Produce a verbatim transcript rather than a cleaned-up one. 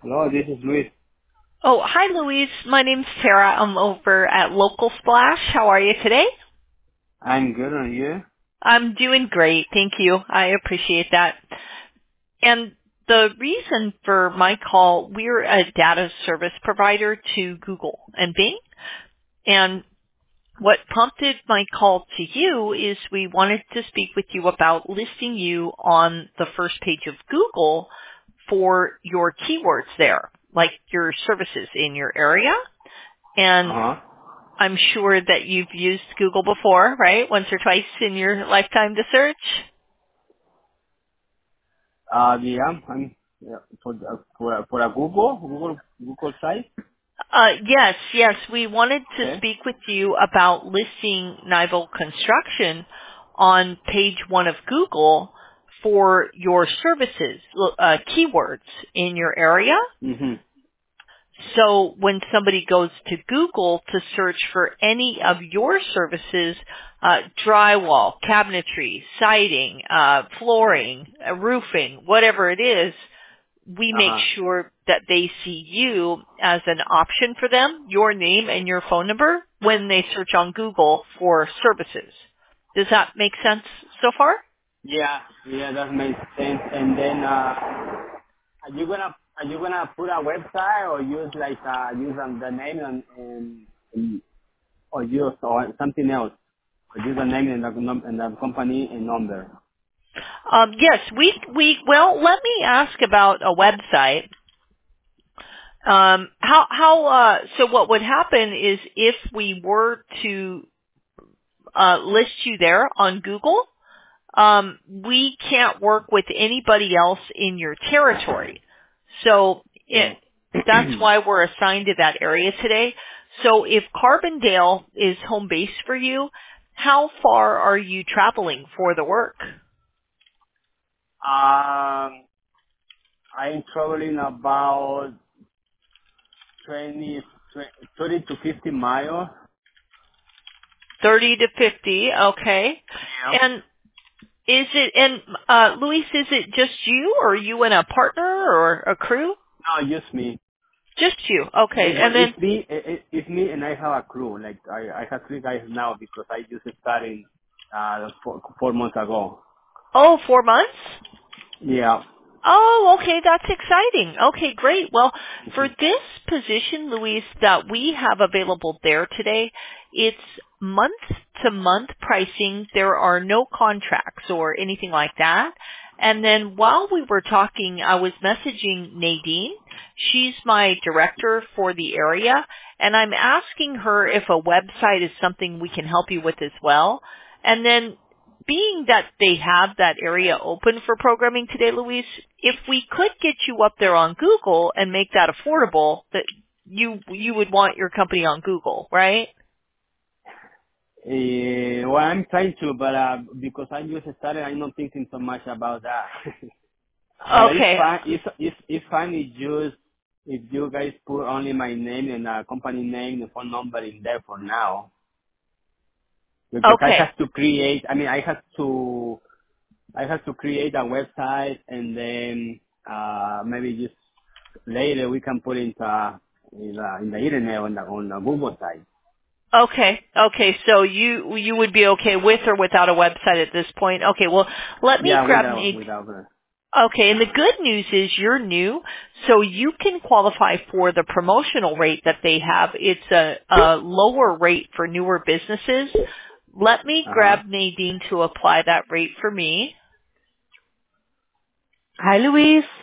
Hello, this is Luis. Oh, hi, Louise. My name's Tara. I'm over at Local Splash. How are you today? I'm good, and you? I'm doing great. Thank you. I appreciate that. And the reason for my call, we're a data service provider to Google and Bing. And what prompted my call to you is we wanted to speak with you about listing you on the first page of Google for your keywords there, like your services in your area. And Uh-huh. I'm sure that you've used Google before, right? Once or twice in your lifetime to search. Uh, yeah, I'm, yeah, for, the- for, a- for a Google, Google, Google site. Uh, yes, yes. We wanted to Okay. speak with you about listing Nival Construction on page one of Google for your services, uh, keywords in your area. Mm-hmm. So when somebody goes to Google to search for any of your services, uh, drywall, cabinetry, siding, uh, flooring, uh, roofing, whatever it is, we make Uh-huh. sure that they see you as an option for them, your name and your phone number, when they search on Google for services. Does that make sense so far? Yeah, yeah, that makes sense. And then, uh, are you gonna, are you gonna put a website or use like, uh, use um, the name and, and, and, or use, or something else? Or use the name and the, num- and the company and number? Um, yes, we, we, well, let me ask about a website. Um, how, how, uh, so what would happen is if we were to, uh, list you there on Google, um, we can't work with anybody else in your territory. So it, Oh. that's why we're assigned to that area today. So if Carbondale is home base for you, how far are you traveling for the work? um, I'm traveling about twenty, thirty to fifty miles. thirty to fifty, okay. Yeah. And is it, and uh, Luis, is it just you or you and a partner or a crew? No, just me. Just you, okay. It, And but then, it's me. It, it, it's me, and I have a crew. Like I, I have three guys now because I just started uh four, four months ago. oh, four months? Yeah. Oh, okay, that's exciting. Okay, great. Well, for this position, Luis, that we have available there today, it's month to month pricing. There are no contracts or anything like that. And then while we were talking, I was messaging Nadine. She's my director for the area, and I'm asking her if a website is something we can help you with as well. And then being that they have that area open for programming today, Luis, if we could get you up there on Google and make that affordable, that you you would want your company on Google, right? Uh, well, I'm trying to, but uh, because I just started, I'm not thinking so much about that. But it's Okay. fine. It's it's it's fine if just if you guys put only my name and uh, company name and phone number in there for now. Because I Okay. have to create. I mean, I have to. I have to create a website and then uh, maybe just later we can put it uh, in, the, in the internet on the on the Google site. Okay. Okay. So you you would be okay with or without a website at this point? Okay. Well, let me Yeah, grab without Nate. without her. Okay, and the good news is you're new, so you can qualify for the promotional rate that they have. It's a, a lower rate for newer businesses. Let me Uh huh. grab Nadine to apply that rate for me. Hi, Louise.